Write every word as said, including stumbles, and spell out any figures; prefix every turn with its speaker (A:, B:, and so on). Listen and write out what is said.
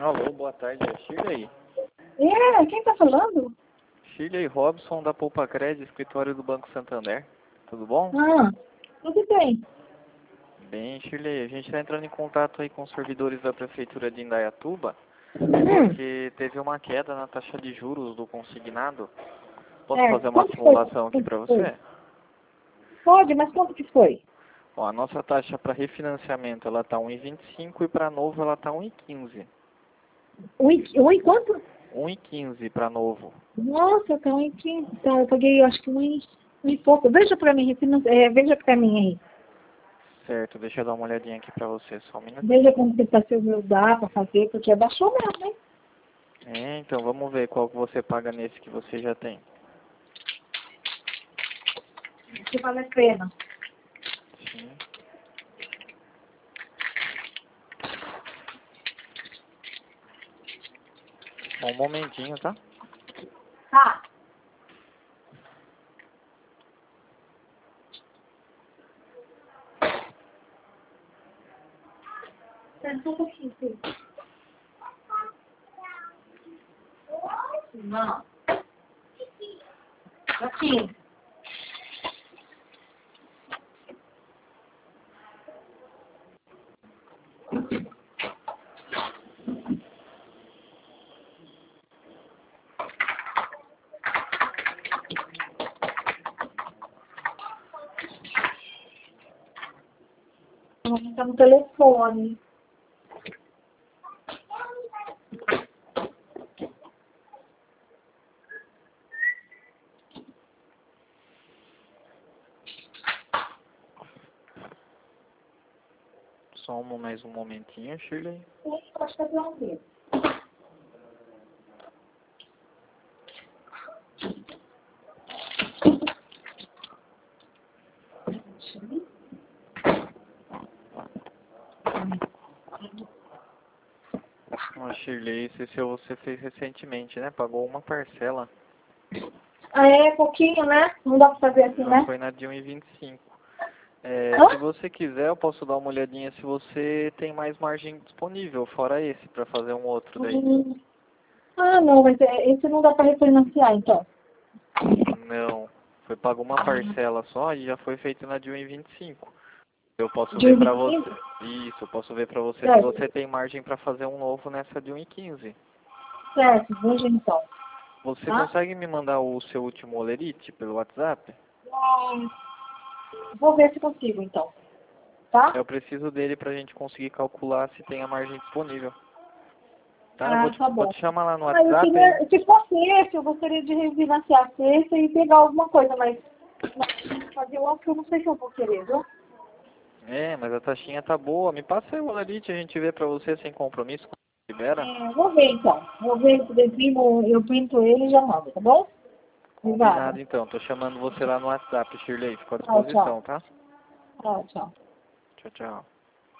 A: Alô, boa tarde, é Shirley.
B: É, quem tá falando?
A: Shirley Robson, da Poupa Crédito, escritório do Banco Santander. Tudo bom?
B: Ah, tudo bem.
A: Bem, Shirley, a gente está entrando em contato aí com os servidores da Prefeitura de Indaiatuba,
B: Hum,
A: porque teve uma queda na taxa de juros do consignado. Posso
B: é,
A: fazer uma
B: quanto foi?
A: simulação aqui para
B: Quanto foi?
A: você?
B: Pode, mas quanto que foi?
A: Ó, a nossa taxa para refinanciamento ela está um vírgula vinte e cinco e para novo ela está um vírgula quinze.
B: Um e, um e quanto?
A: um vírgula quinze para novo.
B: Nossa, tá um e quinze. Tá, eu paguei acho que um e, um e pouco. Veja pra mim, refinan- é, veja pra mim aí.
A: Certo, deixa eu dar uma olhadinha aqui para você, só um minutinho.
B: Veja como que tá seu meu dá pra fazer, porque abaixou mesmo, hein?
A: É, então vamos ver qual que você paga nesse que você já tem.
B: Se vale a pena.
A: Sim. Só um momentinho, tá?
B: Tá. Senta um pouquinho, filho. Não. Aqui. Tá no telefone.
A: Só um, mais um momentinho, Shirley.
B: Eu acho que é pra ver.
A: Ó, Shirley, esse seu você fez recentemente, né? Pagou uma parcela.
B: Ah, é pouquinho, né? Não dá pra fazer assim,
A: Não,
B: né?
A: foi na de um vírgula vinte e cinco. É,
B: Hã?
A: se você quiser, eu posso dar uma olhadinha se você tem mais margem disponível, fora esse, para fazer um outro daí.
B: Hum. Ah, não, mas é, esse não dá para refinanciar, então.
A: Não, foi pago uma parcela só e já foi feito na de um vírgula vinte e cinco. Eu posso
B: De
A: ver
B: um
A: pra
B: vinte e
A: você.
B: cinco?
A: Isso, eu posso ver pra você se
B: Certo,
A: você tem margem pra fazer um novo nessa de um vírgula quinze.
B: certo, veja então.
A: Você
B: Tá?
A: consegue me mandar o seu último olerite pelo WhatsApp?
B: Hum, vou ver se consigo, então. Tá?
A: Eu preciso dele pra gente conseguir calcular se tem a margem disponível. Tá? Eu vou
B: Ah,
A: te,
B: tá
A: vou
B: bom.
A: te chamar lá no
B: Ah, eu
A: WhatsApp. Aí.
B: queria, se fosse esse, eu gostaria de refinanciar esse e pegar alguma coisa, mas mas fazer outro que eu não sei se eu vou querer, viu?
A: É, mas a taxinha tá boa. Me passa aí o olerite, a gente vê pra você sem compromisso. Libera?
B: É, vou ver então. Vou ver se eu primo, eu pinto ele e já mando, tá bom?
A: Combinado
B: Obrigada.
A: então. Tô chamando você lá no WhatsApp, Shirley. Fico à
B: Tchau, tchau.
A: disposição, tá?
B: Tchau, tchau.
A: Tchau, tchau.